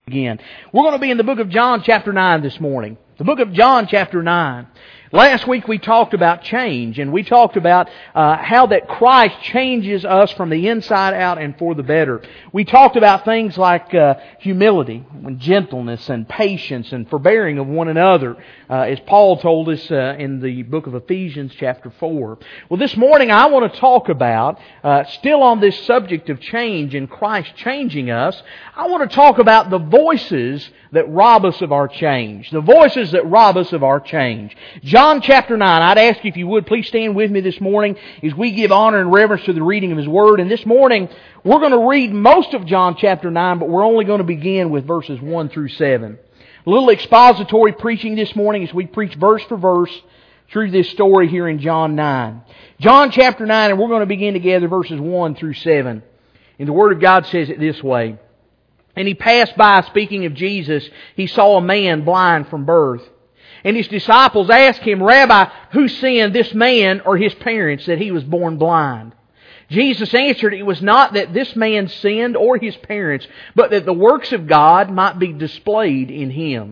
Again. We're going to be in the book of John chapter 9 this morning. The book of John chapter 9. Last week we talked about change, and we talked about how that Christ changes us from the inside out and for the better. We talked about things like humility, and gentleness, and patience, and forbearing of one another, as Paul told us in the book of Ephesians chapter 4. Well, this morning I want to talk about, still on this subject of change and Christ changing us, I want to talk about the voices that rob us of our change. The voices that rob us of our change. John chapter 9, I'd ask you if you would please stand with me this morning as we give honor and reverence to the reading of His Word. And this morning we're going to read most of John chapter 9, but we're only going to begin with verses 1 through 7. A little expository preaching this morning as we preach verse for verse through this story here in John 9. John chapter 9, and we're going to begin together verses 1 through 7. And the Word of God says it this way. And He passed by, speaking of Jesus, He saw a man blind from birth. And His disciples asked Him, Rabbi, who sinned, this man or his parents, that he was born blind? Jesus answered, it was not that this man sinned or his parents, but that the works of God might be displayed in him.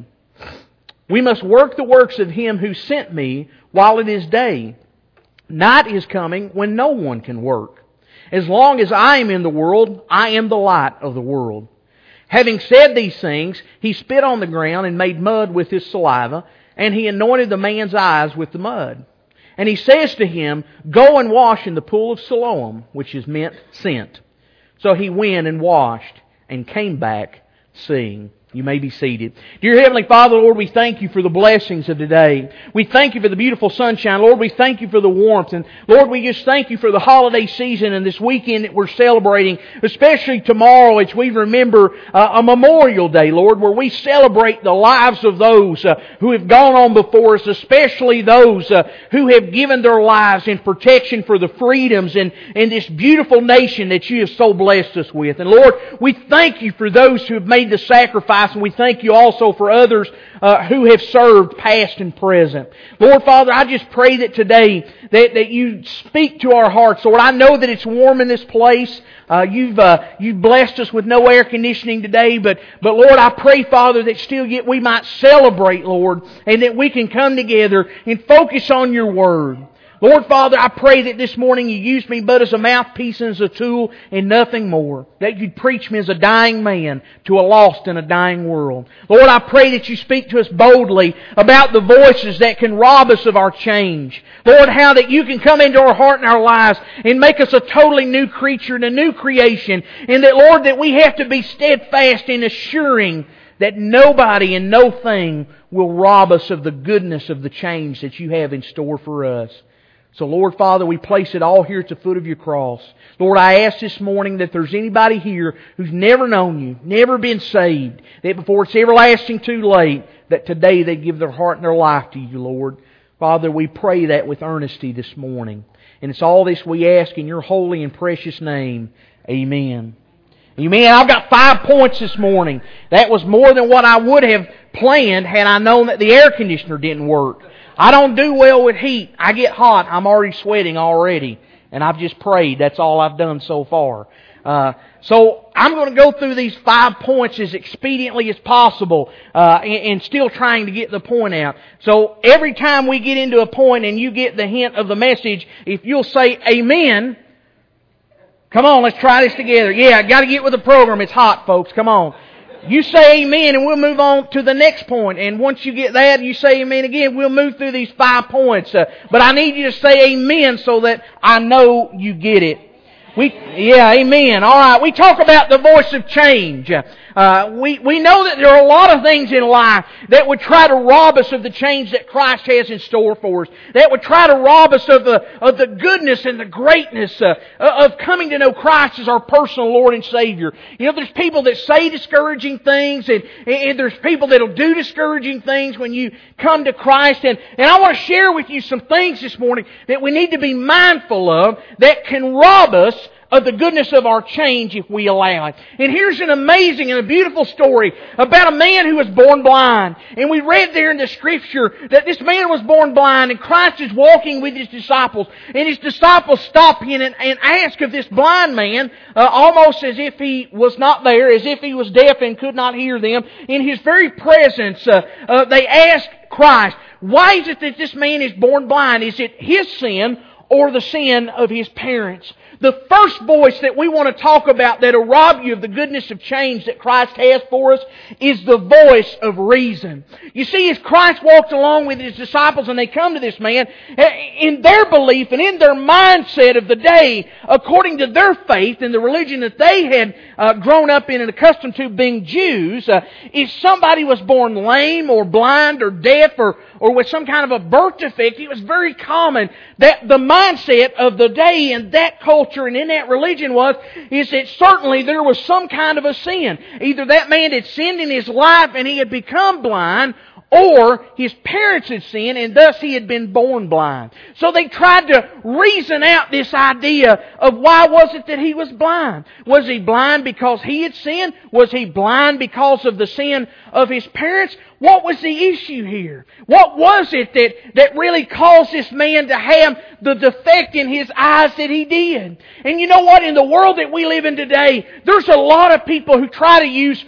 We must work the works of Him who sent me while it is day. Night is coming when no one can work. As long as I am in the world, I am the light of the world. Having said these things, He spit on the ground and made mud with His saliva, and He anointed the man's eyes with the mud. And He says to him, go and wash in the pool of Siloam, which is meant sent. So he went and washed and came back seeing. You may be seated. Dear Heavenly Father, Lord, we thank You for the blessings of today. We thank You for the beautiful sunshine. Lord, we thank You for the warmth. And Lord, we just thank You for the holiday season and this weekend that we're celebrating, especially tomorrow as we remember a Memorial Day, Lord, where we celebrate the lives of those who have gone on before us, especially those who have given their lives in protection for the freedoms and this beautiful nation that You have so blessed us with. And Lord, we thank You for those who have made the sacrifice. And we thank You also for others who have served past and present. Lord Father, I just pray that today that You speak to our hearts. Lord, I know that it's warm in this place. You've blessed us with no air conditioning today, but Lord, I pray, Father, that still yet we might celebrate, Lord, and that we can come together and focus on Your Word. Lord Father, I pray that this morning You use me but as a mouthpiece and as a tool and nothing more. That You'd preach me as a dying man to a lost and a dying world. Lord, I pray that You speak to us boldly about the voices that can rob us of our change. Lord, how that You can come into our heart and our lives and make us a totally new creature and a new creation. And that, Lord, that we have to be steadfast in assuring that nobody and no thing will rob us of the goodness of the change that You have in store for us. So, Lord Father, we place it all here at the foot of Your cross. Lord, I ask this morning that there's anybody here who's never known You, never been saved, that before it's everlasting too late, that today they give their heart and their life to You, Lord. Father, we pray that with earnesty this morning. And it's all this we ask in Your holy and precious name. Amen. Amen. I've got 5 points this morning. That was more than what I would have planned had I known that the air conditioner didn't work. I don't do well with heat. I get hot. I'm already sweating already. And I've just prayed. That's all I've done so far. So I'm going to go through these 5 points as expediently as possible and still trying to get the point out. So every time we get into a point and you get the hint of the message, if you'll say amen. Come on, let's try this together. Yeah, got to get with the program. It's hot, folks. Come on. You say amen and we'll move on to the next point. And once you get that, you say amen again, we'll move through these 5 points. But I need you to say amen so that I know you get it. Amen. All right, we talk about the voice of change. We know that there are a lot of things in life that would try to rob us of the change that Christ has in store for us. That would try to rob us of the goodness and the greatness of coming to know Christ as our personal Lord and Savior. You know, there's people that say discouraging things and there's people that'll do discouraging things when you come to Christ. And I want to share with you some things this morning that we need to be mindful of that can rob us of the goodness of our change if we allow it. And here's an amazing and a beautiful story about a man who was born blind. And we read there in the Scripture that this man was born blind, and Christ is walking with His disciples. And His disciples stop Him and ask of this blind man, almost as if He was not there, as if He was deaf and could not hear them. In His very presence, they ask Christ, why is it that this man is born blind? Is it his sin or the sin of his parents? The first voice that we want to talk about that will rob you of the goodness of change that Christ has for us is the voice of reason. You see, as Christ walked along with His disciples and they come to this man, in their belief and in their mindset of the day, according to their faith and the religion that they had grown up in and accustomed to being Jews, if somebody was born lame or blind or deaf or with some kind of a birth defect, it was very common that the mindset of the day in that culture and in that religion is that certainly there was some kind of a sin. Either that man had sinned in his life and he had become blind, or his parents had sinned and thus he had been born blind. So they tried to reason out this idea of why was it that he was blind. Was he blind because he had sinned? Was he blind because of the sin of his parents? What was the issue here? What was it that really caused this man to have the defect in his eyes that he did? And you know what? In the world that we live in today, there's a lot of people who try to use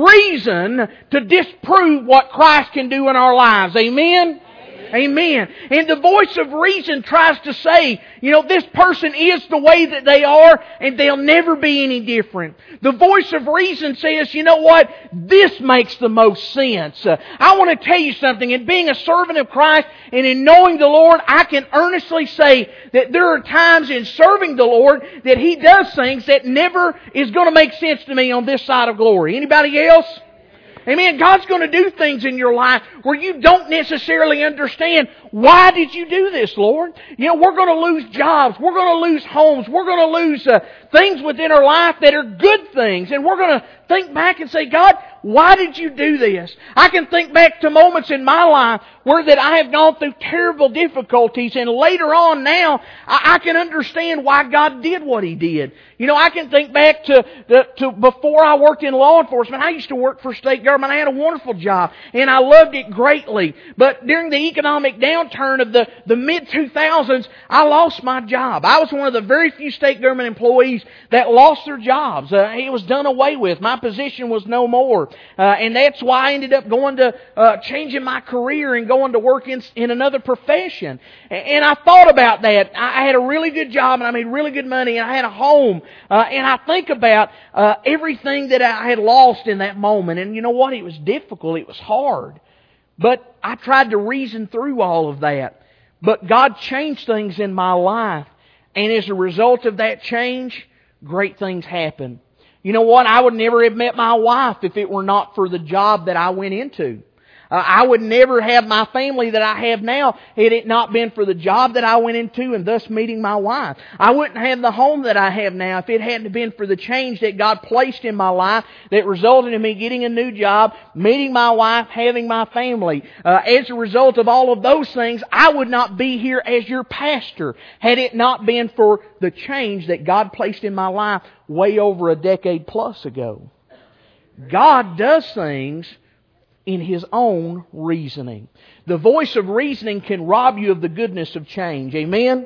reason to disprove what Christ can do in our lives. Amen? Amen. And the voice of reason tries to say, this person is the way that they are and they'll never be any different. The voice of reason says, you know what? This makes the most sense. I want to tell you something. In being a servant of Christ and in knowing the Lord, I can earnestly say that there are times in serving the Lord that He does things that never is going to make sense to me on this side of glory. Anybody else? Amen. God's going to do things in your life where you don't necessarily understand, why did you do this, Lord? We're going to lose jobs. We're going to lose homes. We're going to lose things within our life that are good things. And we're going to think back and say, God, why did you do this? I can think back to moments in my life where that I have gone through terrible difficulties, and later on now, I can understand why God did what He did. I can think back to before I worked in law enforcement. I used to work for state government. I had a wonderful job, and I loved it greatly. But during the economic downturn of the mid-2000s, I lost my job. I was one of the very few state government employees that lost their jobs. It was done away with. My position was no more. And that's why I ended up going to changing my career and going to work in another profession. And I thought about that. I had a really good job and I made really good money and I had a home. And I think about everything that I had lost in that moment. And you know what? It was difficult. It was hard. But I tried to reason through all of that. But God changed things in my life. And as a result of that change, great things happened. You know what? I would never have met my wife if it were not for the job that I went into. I would never have my family that I have now had it not been for the job that I went into and thus meeting my wife. I wouldn't have the home that I have now if it hadn't been for the change that God placed in my life that resulted in me getting a new job, meeting my wife, having my family. As a result of all of those things, I would not be here as your pastor had it not been for the change that God placed in my life way over a decade plus ago. God does things in His own reasoning. The voice of reasoning can rob you of the goodness of change. Amen?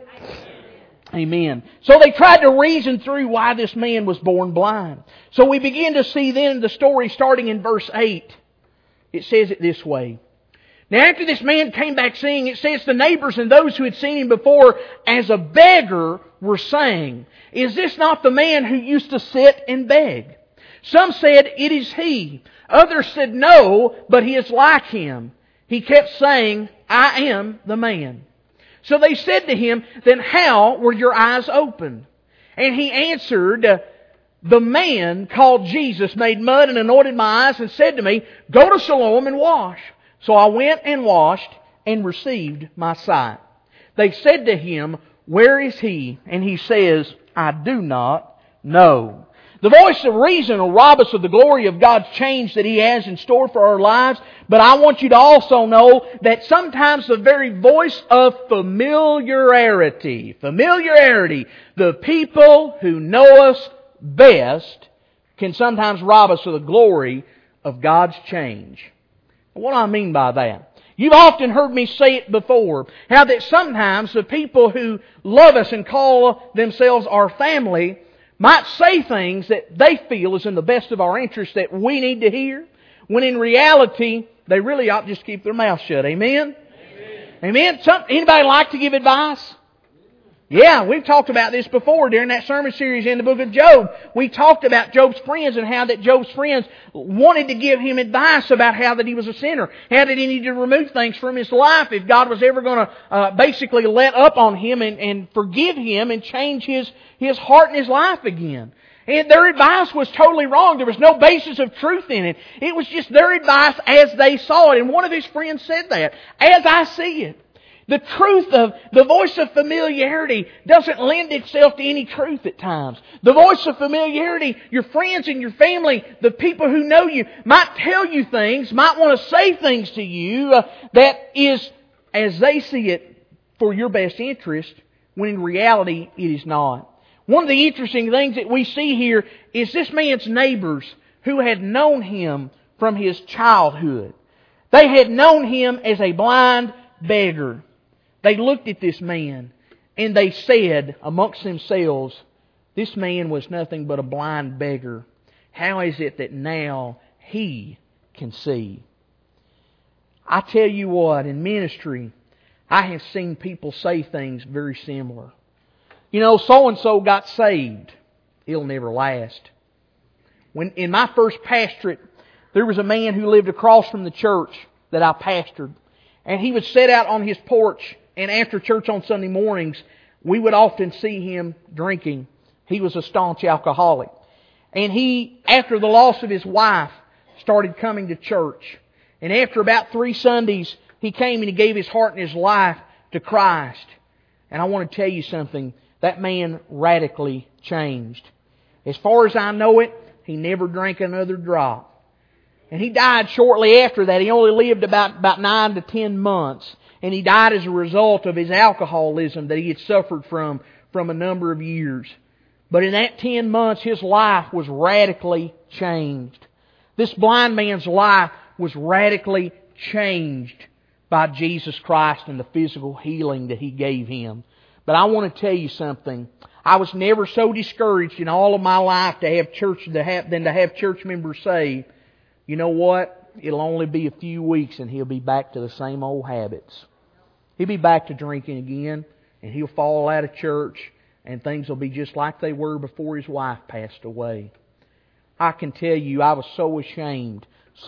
Amen. So they tried to reason through why this man was born blind. So we begin to see then the story starting in verse 8. It says it this way. Now after this man came back seeing, it says the neighbors and those who had seen him before as a beggar were saying, "Is this not the man who used to sit and beg?" Some said, "It is he." Others said, "No, but he is like him." He kept saying, "I am the man." So they said to him, "Then how were your eyes opened?" And he answered, "The man called Jesus made mud and anointed my eyes and said to me, 'Go to Siloam and wash.' So I went and washed and received my sight." They said to him, "Where is he?" And he says, "I do not know." The voice of reason will rob us of the glory of God's change that He has in store for our lives. But I want you to also know that sometimes the very voice of familiarity, the people who know us best, can sometimes rob us of the glory of God's change. What do I mean by that? You've often heard me say it before, how that sometimes the people who love us and call themselves our family might say things that they feel is in the best of our interest that we need to hear, when in reality, they really ought to just keep their mouth shut. Amen? Amen? Anybody like to give advice? Yeah, we've talked about this before during that sermon series in the book of Job. We talked about Job's friends and how that Job's friends wanted to give him advice about how that he was a sinner, how that he needed to remove things from his life if God was ever going to basically let up on him and forgive him and change his heart and his life again. And their advice was totally wrong. There was no basis of truth in it. It was just their advice as they saw it. And one of his friends said that, as I see it. The truth of, the voice of familiarity doesn't lend itself to any truth at times. The voice of familiarity, your friends and your family, the people who know you, might tell you things, might want to say things to you that is, as they see it, for your best interest, when in reality it is not. One of the interesting things that we see here is this man's neighbors who had known him from his childhood. They had known him as a blind beggar. They looked at this man and they said amongst themselves, this man was nothing but a blind beggar. How is it that now he can see? I tell you what, in ministry, I have seen people say things very similar. You know, so-and-so got saved. It'll never last. When in my first pastorate, there was a man who lived across from the church that I pastored. And he would sit out on his porch, and after church on Sunday mornings, we would often see him drinking. He was a staunch alcoholic. And he, after the loss of his wife, started coming to church. And after about 3 Sundays, he came and he gave his heart and his life to Christ. And I want to tell you something. That man radically changed. As far as I know it, he never drank another drop. And he died shortly after that. He only lived about 9 to 10 months. And he died as a result of his alcoholism that he had suffered from a number of years. But in that 10 months, his life was radically changed. This blind man's life was radically changed by Jesus Christ and the physical healing that He gave him. But I want to tell you something. I was never so discouraged in all of my life to have church members say, you know what? It'll only be a few weeks and he'll be back to the same old habits. He'll be back to drinking again, and he'll fall out of church, and things will be just like they were before his wife passed away. I can tell you, I was so ashamed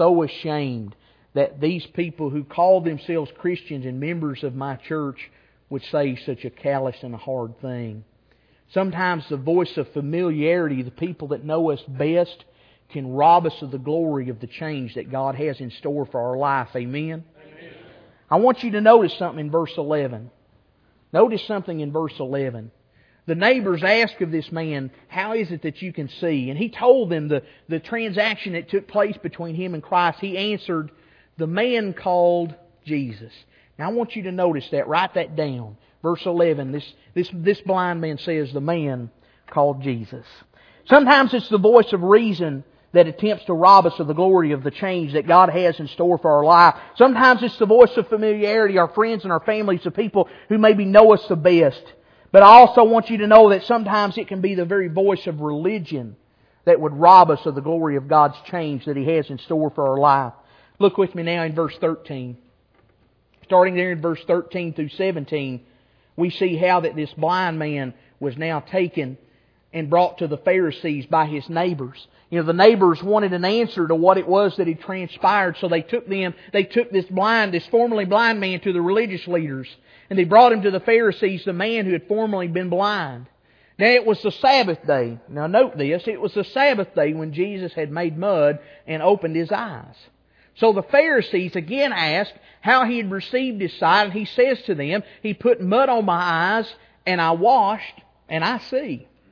that these people who called themselves Christians and members of my church would say such a callous and a hard thing. Sometimes the voice of familiarity, the people that know us best, can rob us of the glory of the change that God has in store for our life. Amen? I want you to notice something in verse 11. Notice something in verse 11. The neighbors asked of this man, how is it that you can see? And he told them the transaction that took place between him and Christ. He answered, the man called Jesus. Now I want you to notice that. Write that down. Verse 11, this blind man says, the man called Jesus. Sometimes it's the voice of reason that attempts to rob us of the glory of the change that God has in store for our life. Sometimes it's the voice of familiarity, our friends and our families, the people who maybe know us the best. But I also want you to know that sometimes it can be the very voice of religion that would rob us of the glory of God's change that He has in store for our life. Look with me now in verse 13. Starting there in verse 13 through 17, we see how that this blind man was now taken and brought to the Pharisees by his neighbors. You know, the neighbors wanted an answer to what it was that had transpired, so they took this formerly blind man to the religious leaders, and they brought him to the Pharisees, the man who had formerly been blind. Now it was the Sabbath day. Now note this, it was the Sabbath day when Jesus had made mud and opened his eyes. So the Pharisees again asked how he had received his sight, and he says to them, he put mud on my eyes, and I washed, and I see.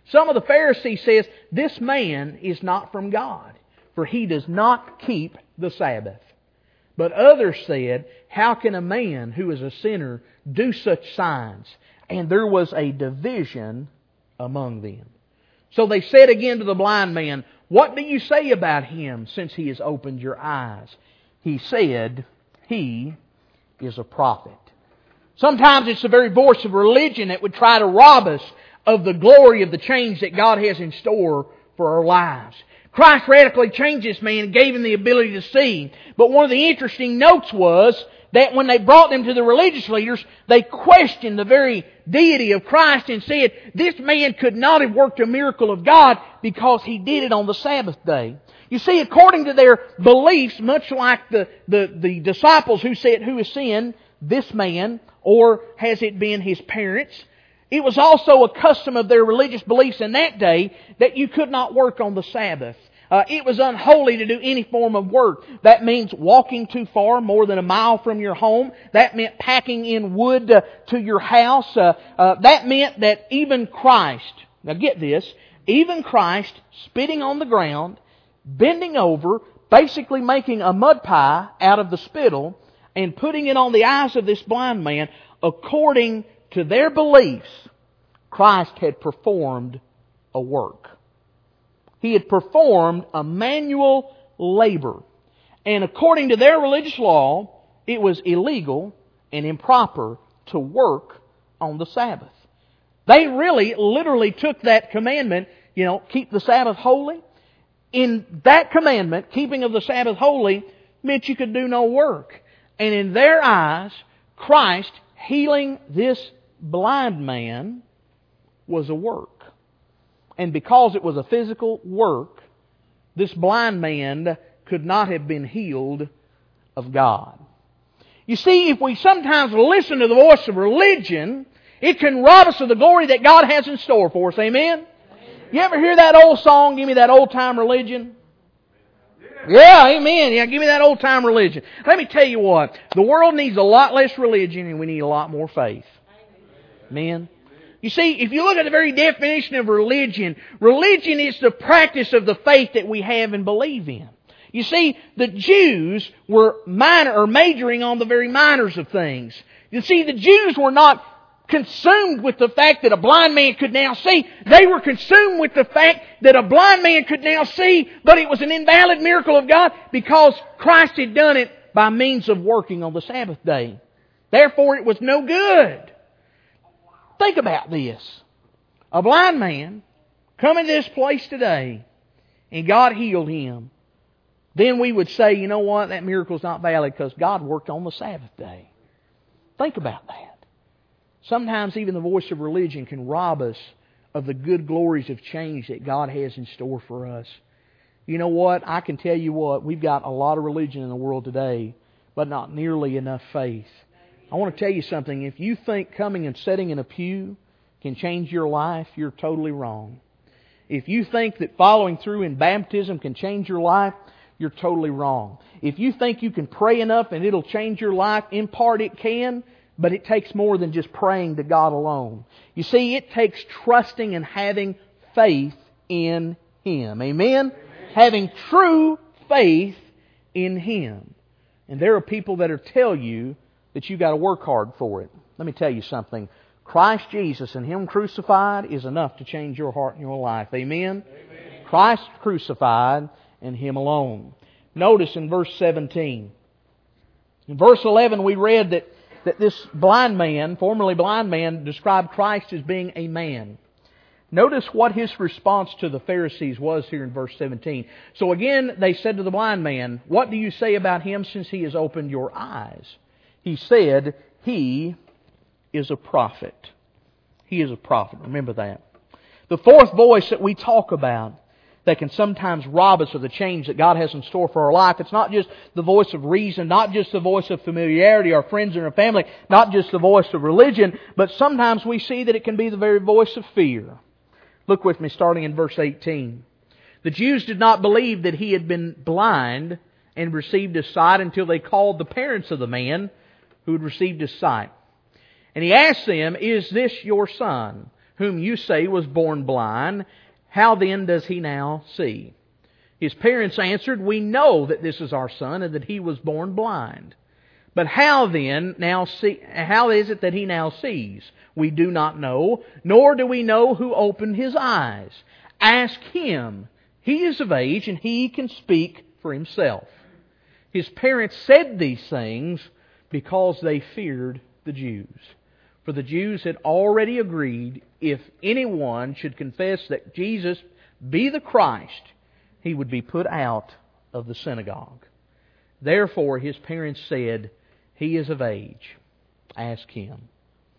Some of the Pharisees says, this man is not from God, for he does not keep the Sabbath. But others said, how can a man who is a sinner do such signs? And there was a division among them. So they said again to the blind man, what do you say about him since he has opened your eyes? He said, he is a prophet. Sometimes it's the very voice of religion that would try to rob us of the glory of the change that God has in store for our lives. Christ radically changed this man and gave him the ability to see. But one of the interesting notes was that when they brought them to the religious leaders, they questioned the very deity of Christ and said, this man could not have worked a miracle of God because he did it on the Sabbath day. You see, according to their beliefs, much like the disciples who said, who has sinned, this man, or has it been his parents? It was also a custom of their religious beliefs in that day that you could not work on the Sabbath. It was unholy to do any form of work. That means walking too far, more than a mile from your home. That meant packing in wood to your house. That meant that even Christ, now get this, even Christ spitting on the ground, bending over, basically making a mud pie out of the spittle and putting it on the eyes of this blind man, according to their beliefs, Christ had performed a work. He had performed a manual labor. And according to their religious law, it was illegal and improper to work on the Sabbath. They really, literally took that commandment, keep the Sabbath holy. In that commandment, keeping of the Sabbath holy, meant you could do no work. And in their eyes, Christ healing this blind man was a work. And because it was a physical work, this blind man could not have been healed of God. You see, if we sometimes listen to the voice of religion, it can rob us of the glory that God has in store for us. Amen? You ever hear that old song, give me that old-time religion? Yeah, amen. Yeah, give me that old-time religion. Let me tell you what. The world needs a lot less religion and we need a lot more faith. Amen. You see, if you look at the very definition of religion, religion is the practice of the faith that we have and believe in. You see, the Jews were majoring on the very minors of things. You see, the Jews were not consumed with the fact that a blind man could now see. They were consumed with the fact that a blind man could now see, but it was an invalid miracle of God because Christ had done it by means of working on the Sabbath day. Therefore, it was no good. Think about this. A blind man coming to this place today and God healed him. Then we would say, you know what, that miracle's not valid because God worked on the Sabbath day. Think about that. Sometimes even the voice of religion can rob us of the good glories of change that God has in store for us. You know what, I can tell you what, we've got a lot of religion in the world today, but not nearly enough faith. I want to tell you something. If you think coming and sitting in a pew can change your life, you're totally wrong. If you think that following through in baptism can change your life, you're totally wrong. If you think you can pray enough and it'll change your life, in part it can, but it takes more than just praying to God alone. You see, it takes trusting and having faith in Him. Amen? Having true faith in Him. And there are people that tell you that you've got to work hard for it. Let me tell you something. Christ Jesus and Him crucified is enough to change your heart and your life. Amen? Amen. Christ crucified and Him alone. Notice in verse 17. In verse 11 we read that this blind man, formerly blind man, described Christ as being a man. Notice what his response to the Pharisees was here in verse 17. So again, they said to the blind man, what do you say about Him since He has opened your eyes? He said, He is a prophet. He is a prophet. Remember that. The fourth voice that we talk about that can sometimes rob us of the change that God has in store for our life. It's not just the voice of reason, not just the voice of familiarity, our friends and our family, not just the voice of religion, but sometimes we see that it can be the very voice of fear. Look with me starting in verse 18. The Jews did not believe that he had been blind and received his sight until they called the parents of the man who had received his sight. And he asked them, is this your son, whom you say was born blind, how then does he now see?" His parents answered, "We know that this is our son and that he was born blind. But how is it that he now sees? We do not know, nor do we know who opened his eyes. Ask him. He is of age and he can speak for himself." His parents said these things because they feared the Jews. For the Jews had already agreed if anyone should confess that Jesus be the Christ, he would be put out of the synagogue. Therefore his parents said, "He is of age. Ask him."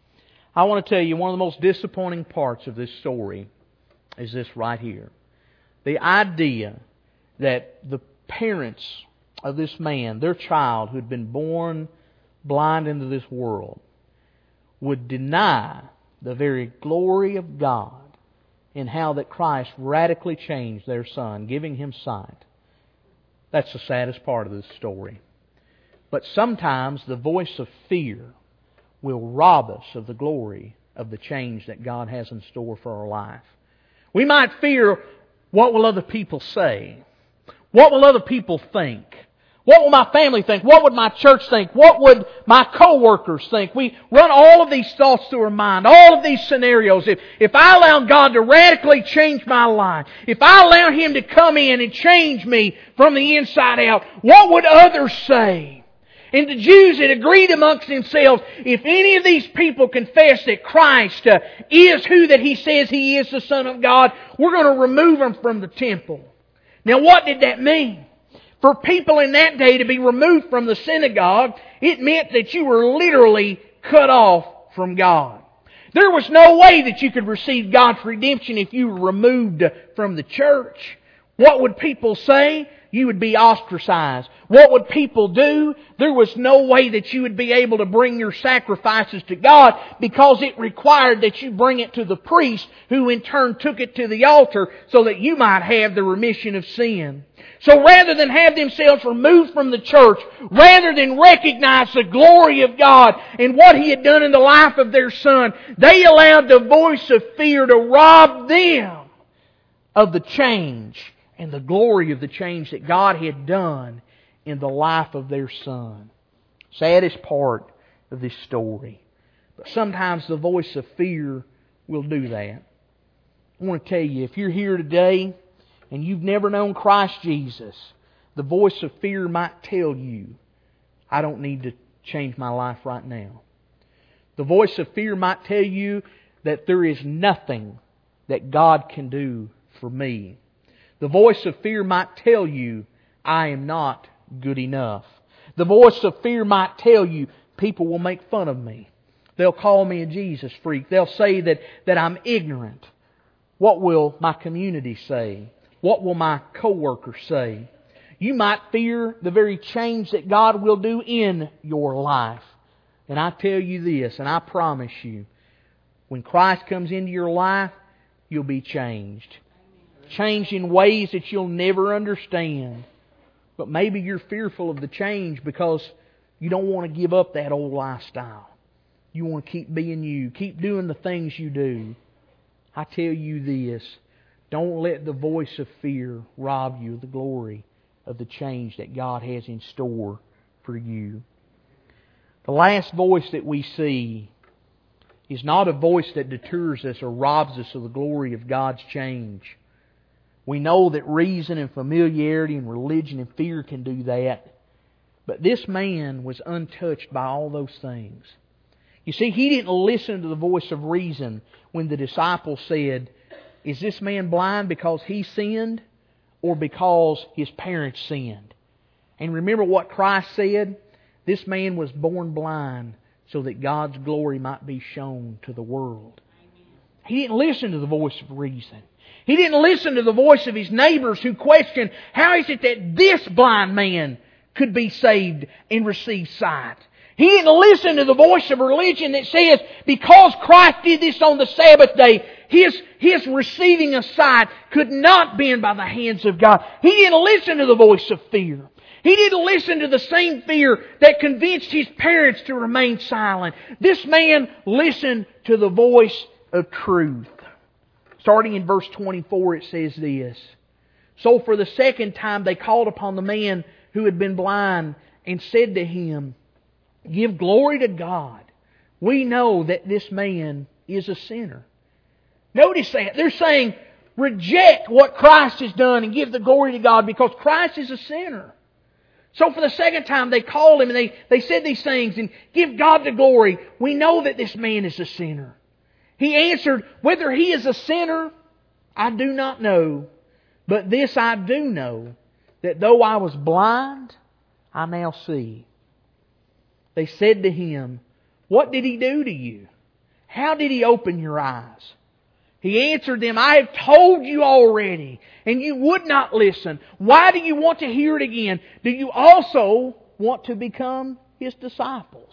I want to tell you, one of the most disappointing parts of this story is this right here. The idea that the parents of this man, their child who had been born blind into this world, would deny the very glory of God in how that Christ radically changed their son, giving him sight. That's the saddest part of this story. But sometimes the voice of fear will rob us of the glory of the change that God has in store for our life. We might fear, what will other people say? What will other people think? What will my family think? What would my church think? What would my co-workers think? We run all of these thoughts through our mind, all of these scenarios. If I allow God to radically change my life, if I allow Him to come in and change me from the inside out, what would others say? And the Jews had agreed amongst themselves, if any of these people confess that Christ is who that He says He is, the Son of God, we're going to remove Him from the temple. Now what did that mean? For people in that day to be removed from the synagogue, it meant that you were literally cut off from God. There was no way that you could receive God's redemption if you were removed from the church. What would people say? You would be ostracized. What would people do? There was no way that you would be able to bring your sacrifices to God because it required that you bring it to the priest, who in turn took it to the altar so that you might have the remission of sin. So rather than have themselves removed from the church, rather than recognize the glory of God and what He had done in the life of their son, they allowed the voice of fear to rob them of the change and the glory of the change that God had done in the life of their son. Saddest part of this story. But sometimes the voice of fear will do that. I want to tell you, if you're here today and you've never known Christ Jesus, the voice of fear might tell you, I don't need to change my life right now. The voice of fear might tell you that there is nothing that God can do for me. The voice of fear might tell you, I am not good enough. The voice of fear might tell you, people will make fun of me. They'll call me a Jesus freak. They'll say that I'm ignorant. What will my community say? What will my co-workers say? You might fear the very change that God will do in your life. And I tell you this, and I promise you, when Christ comes into your life, you'll be changed. Changed in ways that you'll never understand. But maybe you're fearful of the change because you don't want to give up that old lifestyle. You want to keep being you. Keep doing the things you do. I tell you this, don't let the voice of fear rob you of the glory of the change that God has in store for you. The last voice that we see is not a voice that deters us or robs us of the glory of God's change. We know that reason and familiarity and religion and fear can do that. But this man was untouched by all those things. You see, he didn't listen to the voice of reason when the disciples said, is this man blind because he sinned or because his parents sinned? And remember what Christ said? This man was born blind so that God's glory might be shown to the world. He didn't listen to the voice of reason. He didn't listen to the voice of his neighbors who questioned, how is it that this blind man could be saved and receive sight? He didn't listen to the voice of religion that says, because Christ did this on the Sabbath day, His receiving of sight could not be by the hands of God. He didn't listen to the voice of fear. He didn't listen to the same fear that convinced his parents to remain silent. This man listened to the voice of truth. Starting in verse 24, it says this. So for the second time they called upon the man who had been blind and said to him, Give glory to God. We know that this man is a sinner. Notice that. They're saying, reject what Christ has done and give the glory to God because Christ is a sinner. So for the second time they called him and they said these things and give God the glory. We know that this man is a sinner. He answered, Whether he is a sinner, I do not know. But this I do know, that though I was blind, I now see. They said to him, What did he do to you? How did he open your eyes? He answered them, I have told you already, and you would not listen. Why do you want to hear it again? Do you also want to become his disciples?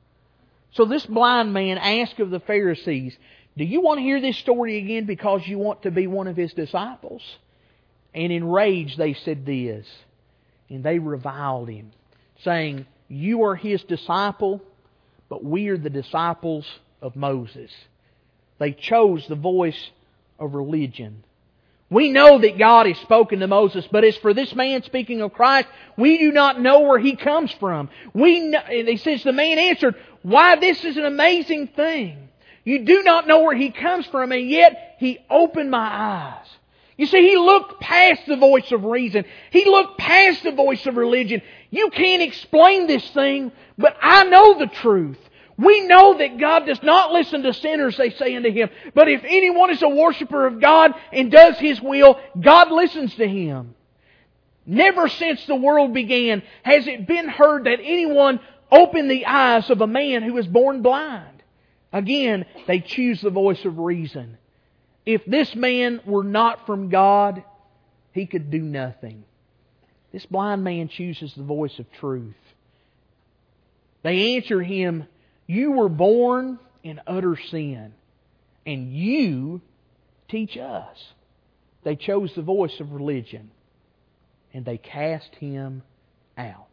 So this blind man asked of the Pharisees, Do you want to hear this story again because you want to be one of his disciples? And enraged they said this, and they reviled him, saying, You are his disciple, but we are the disciples of Moses. They chose the voice of religion. We know that God has spoken to Moses, but as for this man speaking of Christ, we do not know where he comes from. And he says, the man answered, Why, this is an amazing thing. You do not know where he comes from, and yet he opened my eyes. You see, he looked past the voice of reason. He looked past the voice of religion. You can't explain this thing, but I know the truth. We know that God does not listen to sinners, they say unto Him. But if anyone is a worshiper of God and does His will, God listens to him. Never since the world began has it been heard that anyone opened the eyes of a man who was born blind. Again, they choose the voice of reason. If this man were not from God, he could do nothing. This blind man chooses the voice of truth. They answer him, You were born in utter sin, and you teach us. They chose the voice of religion, and they cast him out.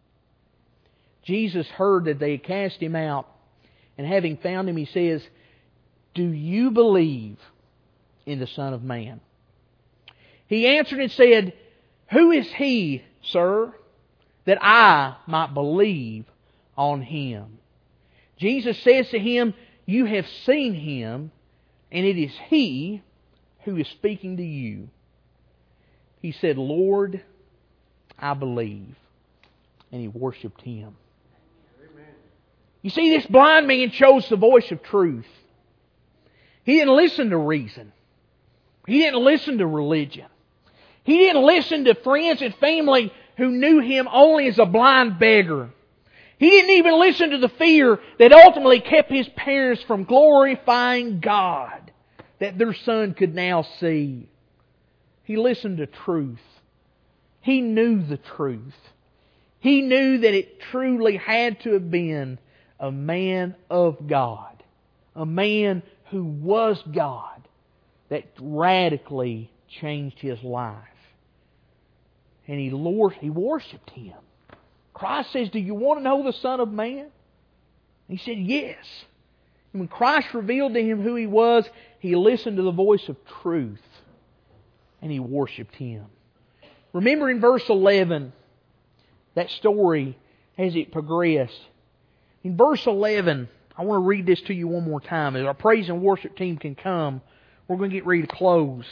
Jesus heard that they had cast him out, and having found him, He says, Do you believe in the Son of Man? He answered and said, Who is He, sir, that I might believe on Him? Jesus says to him, You have seen Him, and it is He who is speaking to you. He said, Lord, I believe. And he worshipped Him. Amen. You see, this blind man chose the voice of truth. He didn't listen to reason. He didn't listen to religion. He didn't listen to friends and family who knew him only as a blind beggar. He didn't even listen to the fear that ultimately kept his parents from glorifying God, that their son could now see. He listened to truth. He knew the truth. He knew that it truly had to have been a man of God, a man who was God, that radically changed his life. And he worshipped Him. Christ says, Do you want to know the Son of Man? He said, Yes. And when Christ revealed to him who He was, he listened to the voice of truth. And he worshipped Him. Remember in verse 11, that story as it progressed. In verse 11, I want to read this to you one more time. As our praise and worship team can come, we're going to get ready to close.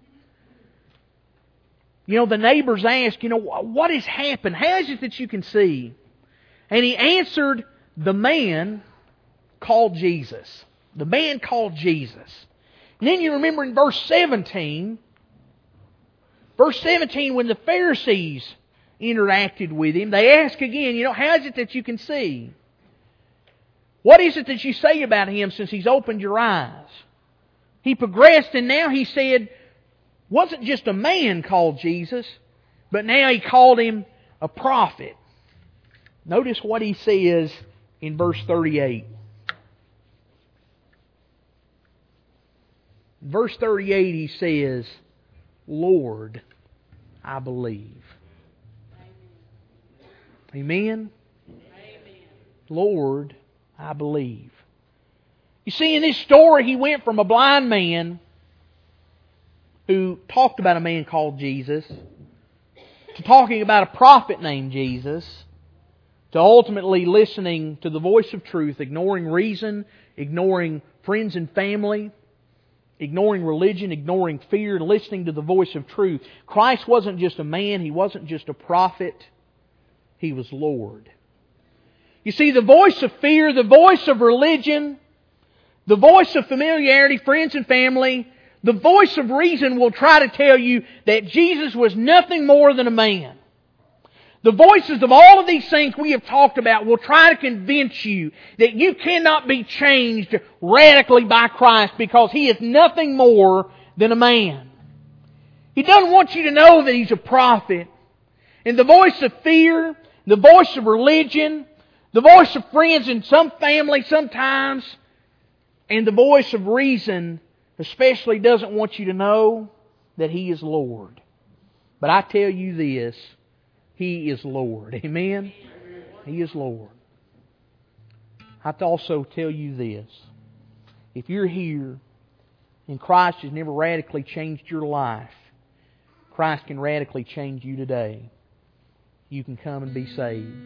The neighbors asked, what has happened? How is it that you can see? And he answered, the man called Jesus. The man called Jesus. And then you remember in verse 17, when the Pharisees interacted with him, they ask again, how is it that you can see? What is it that you say about him since he's opened your eyes? He progressed and now he said, wasn't just a man called Jesus, but now he called him a prophet. Notice what he says in verse 38. Verse 38 he says, Lord, I believe. Amen? Amen. Lord, I believe. You see, in this story, he went from a blind man who talked about a man called Jesus to talking about a prophet named Jesus to ultimately listening to the voice of truth, ignoring reason, ignoring friends and family, ignoring religion, ignoring fear, and listening to the voice of truth. Christ wasn't just a man. He wasn't just a prophet. He was Lord. You see, the voice of fear, the voice of religion, the voice of familiarity, friends and family, the voice of reason will try to tell you that Jesus was nothing more than a man. The voices of all of these things we have talked about will try to convince you that you cannot be changed radically by Christ because He is nothing more than a man. He doesn't want you to know that He's a prophet. And the voice of fear, the voice of religion, the voice of friends and some family sometimes, and the voice of reason especially doesn't want you to know that He is Lord. But I tell you this, He is Lord. Amen? He is Lord. I have to also tell you this. If you're here and Christ has never radically changed your life, Christ can radically change you today. You can come and be saved.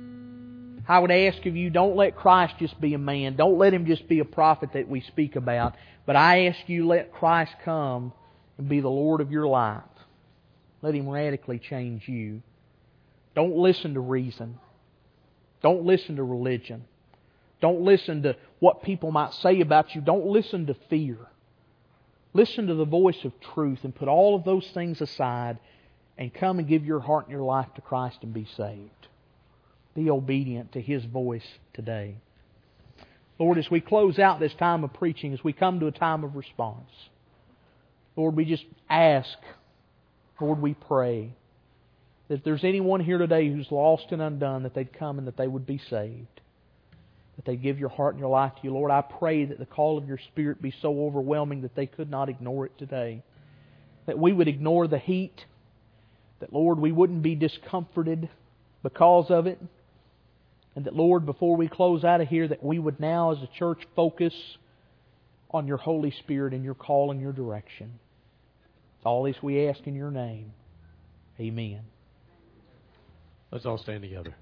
I would ask of you, don't let Christ just be a man. Don't let Him just be a prophet that we speak about. But I ask you, let Christ come and be the Lord of your life. Let Him radically change you. Don't listen to reason. Don't listen to religion. Don't listen to what people might say about you. Don't listen to fear. Listen to the voice of truth and put all of those things aside and come and give your heart and your life to Christ and be saved. Be obedient to His voice today. Lord, as we close out this time of preaching, as we come to a time of response, Lord, we just ask, Lord, we pray, that if there's anyone here today who's lost and undone, that they'd come and that they would be saved. That they'd give your heart and your life to You. Lord, I pray that the call of Your Spirit be so overwhelming that they could not ignore it today. That we would ignore the heat. That, Lord, we wouldn't be discomforted because of it. And that, Lord, before we close out of here, that we would now as a church focus on Your Holy Spirit and Your call and Your direction. All this we ask in Your name. Amen. Let's all stand together.